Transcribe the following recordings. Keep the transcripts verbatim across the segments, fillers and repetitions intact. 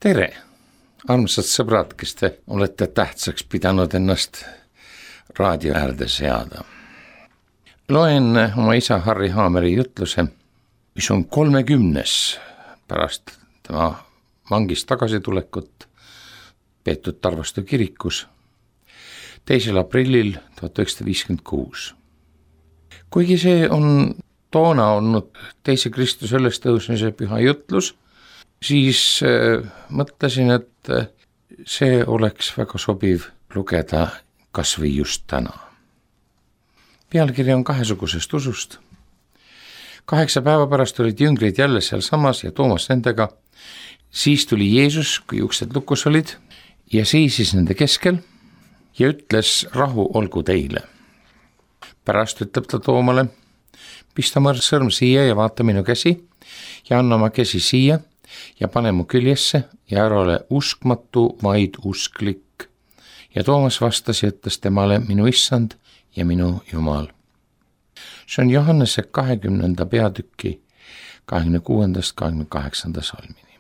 tere, armsad sõbrad, kes te olete tähtsaks pidanud ennast raadio äärde seada. Loen oma isa Harri Haameri jutluse, mis on kolmekümnes pärast tema vangist tagasitulekut peetud Tarvastu kirikus teisel aprillil tuhat üheksasada viiskümmend kuus. Kuigi see on toona olnud teise Kristuse ülestõusmise püha jutlus, siis äh, mõtlesin, et äh, see oleks väga sobiv lugeda kas või just täna. Pealkiri on kahesugusest usust. Kaheksa päeva pärast olid jüngrid jälle seal samas ja Toomas nendega. Siis tuli Jeesus, kui uksed lukus olid, ja seisis nende keskel ja ütles, rahu olgu teile. Pärast ütleb ta Toomale, pista oma sõrm siia ja vaata minu käsi ja anna oma käsi siia ja pane mu küljesse ja ära ole uskmatu, vaid usklik. Ja Toomas vastas ja ütles temale, minu issand ja minu Jumal. See on Johannese kahekümnenda peatüki kahekümne kuuendast kahekümne kaheksanda salmini.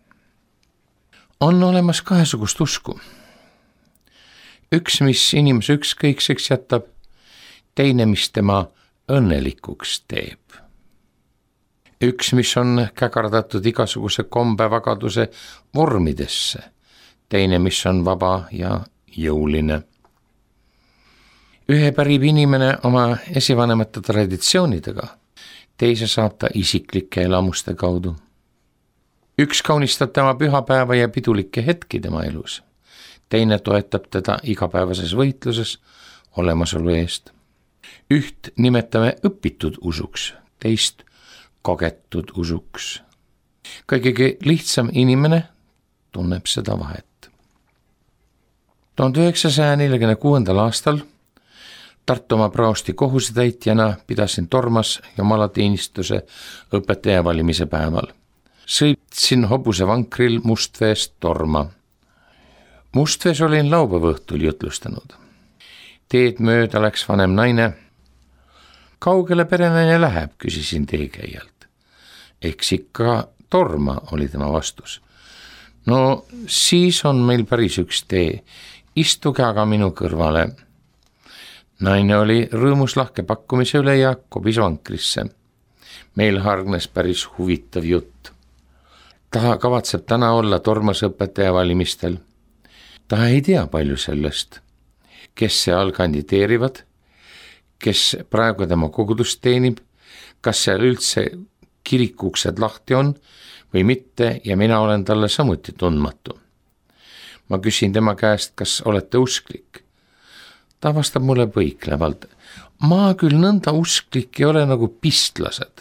On olemas kahesugust usku. Üks, mis inimese ükskõikseks jätab, teine, mis tema õnnelikuks teeb. Üks, mis on käkardatud igasuguse kombevagaduse vormidesse, teine, mis on vaba ja jõuline. Ühe pärib inimene oma esivanemate traditsioonidega, teise saab ta isiklike elamuste kaudu. Üks kaunistab tema pühapäeva ja pidulikke hetki tema elus, teine toetab teda igapäevases võitluses olemasolu eest. Üht nimetame õpitud usuks, teist kogetud usuks. Kõige lihtsam inimene tunneb seda vahet. tuhande üheksasaja neljakümne kuuendal aastal Tartumaa praosti kohusetäitjana pidasin Tormas jumalateenistuse õpetaja valimise päeval. Sõitsin hobuse vankril Mustveest Torma. Mustvees olin laupäeva õhtul jutlustanud. Teed mööda läks vanem naine. Kaugele perenaine läheb, küsisin teekäijalt. Eks ikka Torma, oli tema vastus. No siis on meil päris üks tee. Istuge aga minu kõrvale. Naine oli rõõmus lahke pakkumise üle ja kobis vankrisse. Meil hargnes päris huvitav jutt. Ta kavatseb täna olla Tormas õpetaja valimistel. Ta ei tea palju sellest, kes seal kandideerivad, kes praegu tema kogudust teenib, kas seal üldse kirikuksed lahti on või mitte ja mina olen talle samuti tundmatu. Ma küsin tema käest, kas olete usklik. Ta vastab mulle põiklevalt. Ma küll nõnda usklik ei ole nagu pistlased.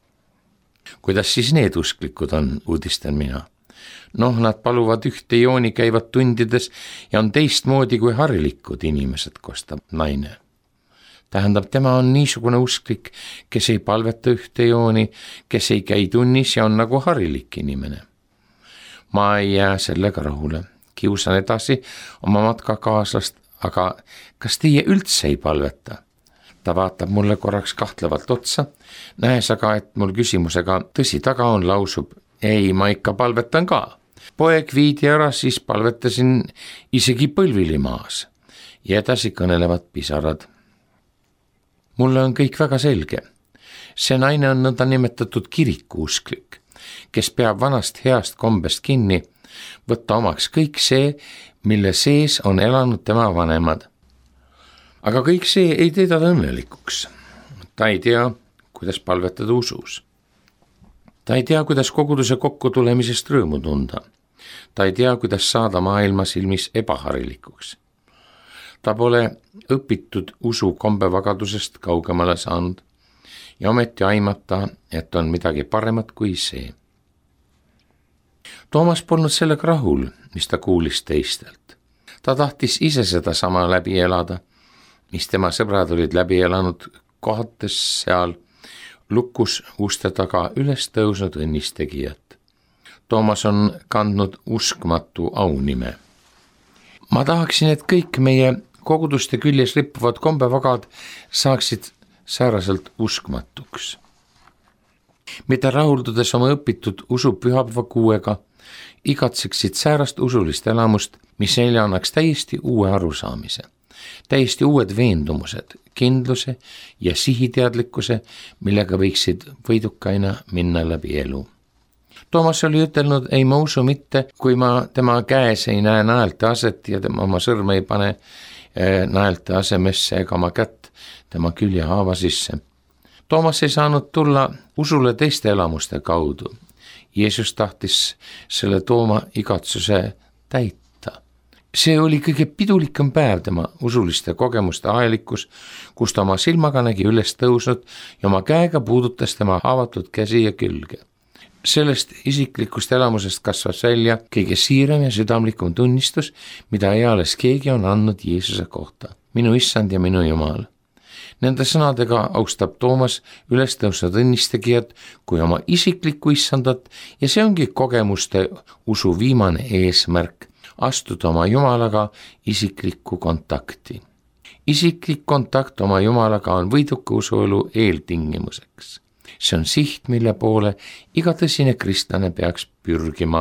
Kuidas siis need usklikud on, uudistan mina. Noh, nad paluvad ühte jooni, käivad tundides ja on teistmoodi kui harilikud inimesed, kostab naine. Tähendab, tema on niisugune usklik, kes ei palveta ühte jooni, kes ei käi tunnis ja on nagu harilik inimene. Ma ei jää sellega rahule. Kiusan edasi oma matkakaaslast, aga kas teie üldse ei palveta? Ta vaatab mulle korraks kahtlevalt otsa, nähes aga, et mul küsimusega tõsi taga on, lausub, ei, ma ikka palvetan ka. Poeg viidi ära, siis palvetasin isegi põlvili maas ja edasi kõnelevad pisarad. Mulle on kõik väga selge. See naine on nõnda nimetatud kirikuusklik, kes peab vanast heast kombest kinni, võtta omaks kõik see, mille sees on elanud tema vanemad. Aga kõik see ei tee ta õnnelikuks. Ta ei tea, kuidas palvetada usus. Ta ei tea, kuidas koguduse kokku tulemisest rõõmu tunda. Ta ei tea, kuidas saada maailma silmis ebaharilikuks. Ta pole õpitud usu kombevagadusest kaugemale saanud ja ometi aimata, et on midagi paremat kui see. Toomas polnud sellega rahul, mis ta kuulis teistelt. Ta tahtis ise seda sama läbi elada, mis tema sõbrad olid läbi elanud kohates seal lukus uste taga üles tõusnud õnnistegijat. Toomas on kandnud uskmatu aunime. Ma tahaksin, et kõik meie koguduste küljes rippuvad kombevagad saaksid sääraselt uskmatuks. Mitte rahuldudes oma õpitud usu pühapäeva kuuega, igatseksid säärast usulist elamust, mis neile annaks täiesti uue arusaamise, täiesti uued veendumused, kindluse ja sihiteadlikkuse, millega võiksid võidukaina minna läbi elu. Toomas oli ütelnud, ei ma usu mitte, kui ma tema käes ei näe naelte aset ja tema oma sõrme ei pane naelte asemesse ega oma kätt tema küljehaava sisse. Toomas ei saanud tulla usule teiste elamuste kaudu. Jeesus tahtis selle Tooma igatsuse täita. See oli kõige pidulikum päev tema usuliste kogemuste ajalikus, kus ta oma silmaga nägi üles tõusnud ja oma käega puudutas tema haavatud käsi ja külge. Sellest isiklikust elamusest kasvas välja kõige siiram ja südamlikum tunnistus, mida eales keegi on andnud Jeesuse kohta. Minu issand ja minu Jumal. Nende sõnadega austab Toomas ülestõusnud õnnistegijad kui oma isiklikku issandat ja see ongi kogemuste usu viimane eesmärk, astuda oma Jumalaga isiklikku kontakti. Isiklik kontakt oma Jumalaga on võiduka usuelu eeltingimuseks. See on siht, mille poole iga tõsine kristlane peaks pürgima.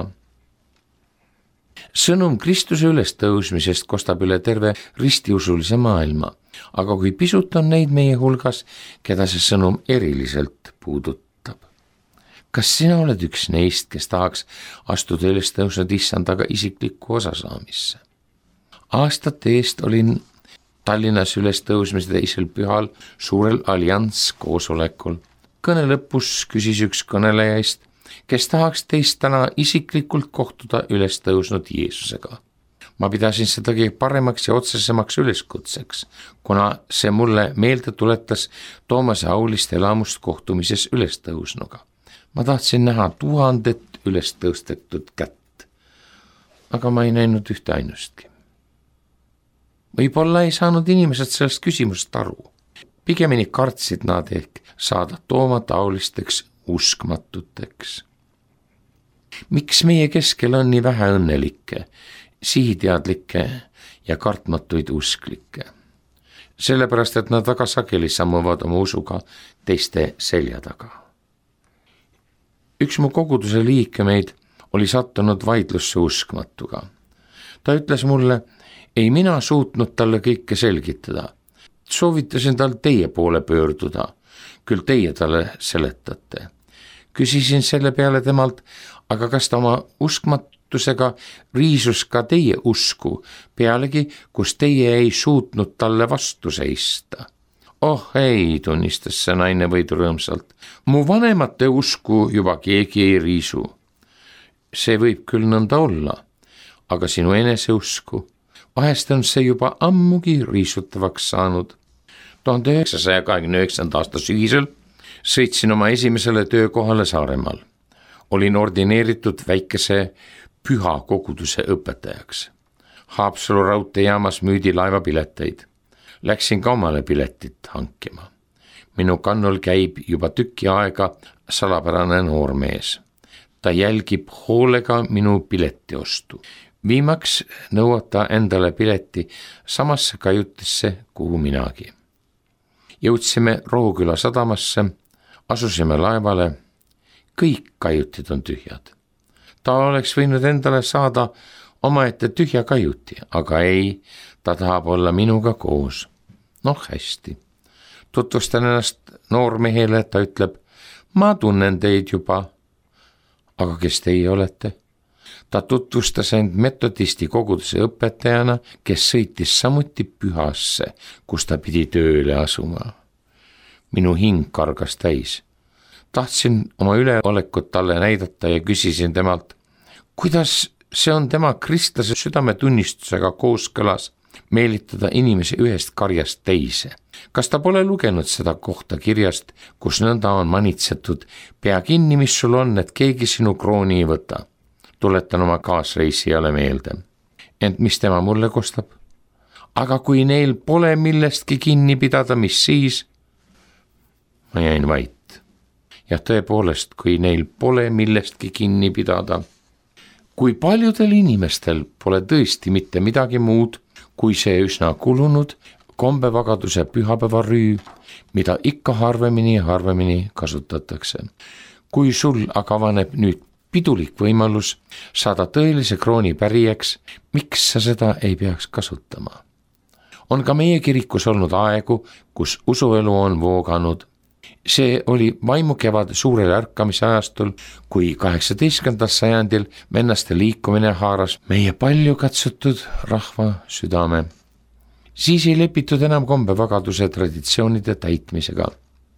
Sõnum Kristuse ülestõusmisest kostab üle terve ristiusulise maailma, aga kui pisut on neid meie hulgas, keda see sõnum eriliselt puudutab. Kas sina oled üks neist, kes tahaks astuda ülestõusnud issandaga isiklikku osasaamisse? Aastate eest olin Tallinnas ülestõusmise teisel pühal suurel allianss koosolekul. Kõne lõpus küsis üks kõnelejaist, kes tahaks teist täna isiklikult kohtuda ülestõusnud Jeesusega. Ma pidasin sedagi paremaks ja otsesemaks üleskutseks, kuna see mulle meelde tuletas Toomase aulist elamust kohtumises ülestõusnuga. Ma tahtsin näha tuhandet ülestõustetud kätt, aga ma ei näinud ühte ainustki. Võib-olla ei saanud inimesed sellest küsimusest aru. Pigemini kartsid nad ehk saada Tooma taolisteks uskmatuteks. Miks meie keskel on nii vähe õnnelikke, sihiteadlikke ja kartmatuid usklikke? Sellepärast, et nad väga sageli sammuvad oma usuga teiste selja taga. Üks mu koguduse liikemeid oli sattunud vaidlusse uskmatuga. Ta ütles mulle, ei mina suutnud talle kõike selgitada. Soovitasin tal teie poole pöörduda, küll teie talle seletate. Küsisin selle peale temalt, aga kas ta oma uskmatusega riisus ka teie usku, pealegi, kus teie ei suutnud talle vastu seista. Oh ei, tunnistas see naine võidurõõmsalt. Mu vanemate usku juba keegi ei riisu. See võib küll nõnda olla, aga sinu enese usku, vahest on see juba ammugi riisutavaks saanud. tuhande üheksasaja kahekümne üheksanda aasta sügisel sõitsin oma esimesele töökohale Saaremaal. Olin ordineeritud väikese püha koguduse õpetajaks. Haapsalu raudteejaamas müüdi laevapileteid. Läksin ka omale piletit hankima. Minu kannul käib juba tükki aega salapärane noormees. Ta jälgib hoolega minu pileti ostu. Viimaks nõuab ta endale pileti samasse kajutisse, kuhu minagi. Jõudsime Rohuküla sadamasse, asusime laevale, kõik kajutid on tühjad. Ta oleks võinud endale saada omaette tühja kajuti, aga ei, ta tahab olla minuga koos. Noh hästi. Tutvustan ennast noormehele, ta ütleb, ma tunnen teid juba. Aga kes teie olete? Ta tutvustas end metodisti koguduse õpetajana, kes sõitis samuti pühasse, kus ta pidi tööle asuma. Minu hing kargas täis. Tahtsin oma üleolekut talle näidata ja küsisin temalt, kuidas see on tema kristlase südametunnistusega kooskõlas meelitada inimesi ühest karjast teise. Kas ta pole lugenud seda kohta kirjast, kus nõnda on manitsetud, pea kinni, mis sul on, et keegi sinu krooni ei võta? Tuletan oma kaasreisijale meelde. Ent mis tema mulle kostab? Aga kui neil pole millestki kinni pidada, mis siis? Ma jäin vait. Ja tõepoolest, kui neil pole millestki kinni pidada, kui paljudel inimestel pole tõesti mitte midagi muud, kui see üsna kulunud kombevagaduse pühapäevarüü, mida ikka harvemini ja harvemini kasutatakse. Kui sul aga avaneb nüüd pidulik võimalus saada tõelise krooni pärijaks, miks sa seda ei peaks kasutama. On ka meie kirikus olnud aegu, kus usuelu on vooganud. See oli vaimukevad suurel ärkamise ajastul, kui kaheksateistkümnendal sajandil vennaste liikumine haaras meie palju katsutud rahva südame. Siis ei lepitud enam kombevagarduse traditsioonide täitmisega.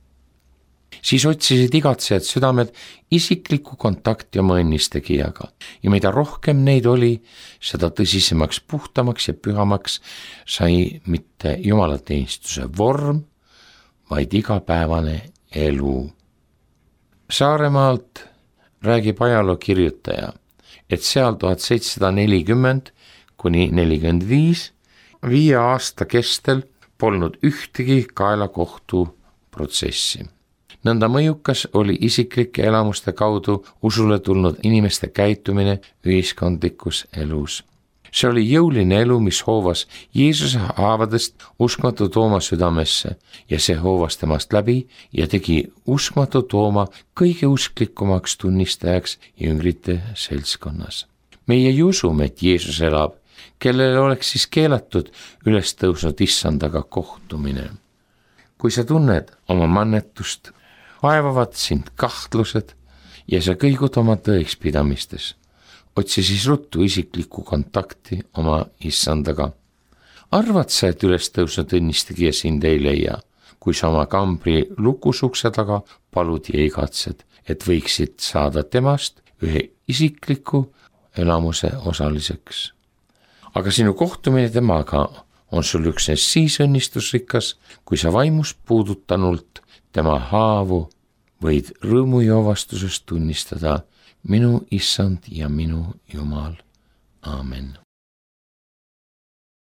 Siis otsisid igatsejad südamed isiklikku kontakti oma õnnistegijaga ja mida rohkem neid oli, seda tõsisemaks, puhtamaks ja pühamaks sai mitte jumalateenistuse vorm, vaid igapäevane elu. Saaremaalt räägib ajaloo kirjutaja, et seal tuhat seitsesada nelikümmend kuni nelikümmend viis viie aasta kestel polnud ühtegi kaelakohtu protsessi. Nõnda mõjukas oli isiklike elamuste kaudu usule tulnud inimeste käitumine ühiskondlikus elus. See oli jõuline elu, mis hoovas Jeesuse haavadest uskmatu Tooma südamesse ja see hoovas temast läbi ja tegi uskmatu Tooma kõige usklikumaks tunnistajaks jüngrite seltskonnas. Meie ju usume, et Jeesus elab, kellele oleks siis keelatud üles tõusnud issandaga kohtumine. Kui sa tunned oma mannetust, vaevavad sind kahtlused ja sa kõigud oma tõekspidamistes. Otsi siis ruttu isiklikku kontakti oma issandaga. Arvad sa, et üles tõusnud õnnistegija sind ei leia, kui sa oma kambri lukusukse taga palud ja igatsed, et võiksid saada temast ühe isikliku elamuse osaliseks. Aga sinu kohtumine temaga on sul üksnes siis õnnistusrikas, kui sa vaimus puudutanult tema haavu võid rõõmu ja avastusest tunnistada: minu issand ja minu Jumal. Aamen.